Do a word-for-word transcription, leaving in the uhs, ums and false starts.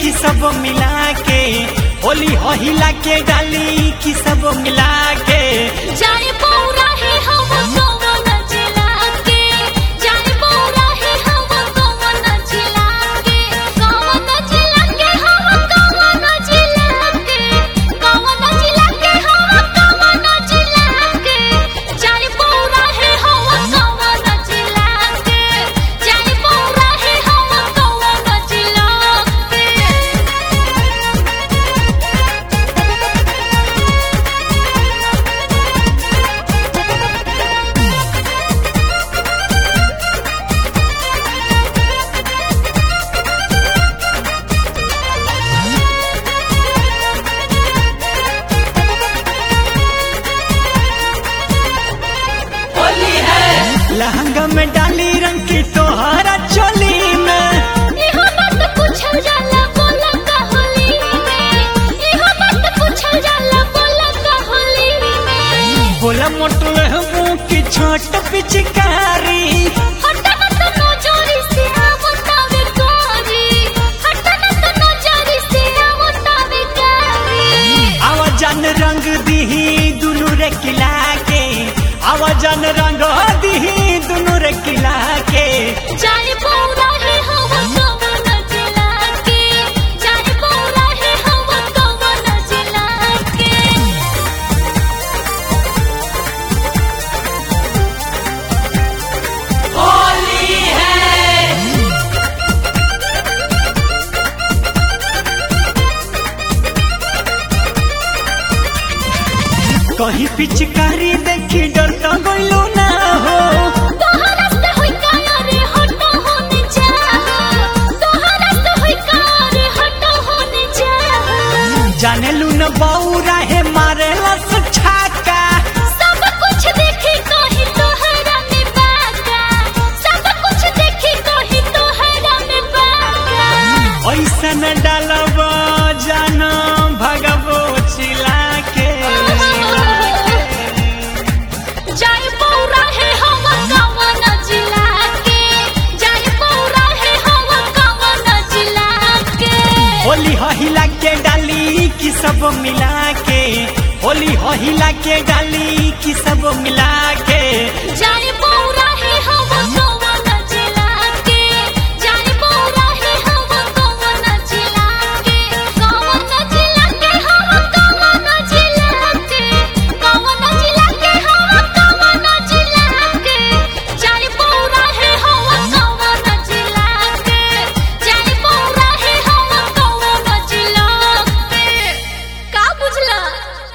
कि सब मिला के, होली हो हिला के डाली कि सब मिला के। जाने पौरा है हम कौन जिला के, जाने पौरा है हम कौन जिला के, कौन जिला के हम कौन जिला के, कौन जिला के हम कौन जिला के, जाने पौरा है हम कौन जिला के, जाने पौरा है हम कौन जिला के। लहंगा में डाली रंग की तोहरा चोली में, इहो बात पूछल जाला बोला का होली में, इहो बात पूछल जाला बोला का होली में। बोला मोटल हूँ कि छोट पिचकारी, हटना तो नजरी से आवतावे कारी, हटना तो नजरी से आवतावे कारी। आवाजन रंग दीही दुनू रे किला के, आवाजन रंग दीही दुनू रे किला के। जाने पौरा है हम कौन जिला के, जाने पौरा है हम कौन जिला के। होली है कहीं पिचकारी देखी डरता गइलो ना हो, तोहरा से होई कारे हटो होने चाहो, तोहरा से होई कारे हटो होने चाहो। जाने लू न बौरा है मारे लस छाका, सब कुछ देखी कहीं तोहरा में बाका, सब कुछ देखी कहीं तोहरा में बाका। ऐसा न डालब जाना भगवो चिल्ला के। जाए पौरा है हम कौन जिला के, जाए पौरा है हम कौन जिला के। होली हो हिला के डाली कि सब मिला के, होली हो हिला के डाली कि सब मिला के। जाए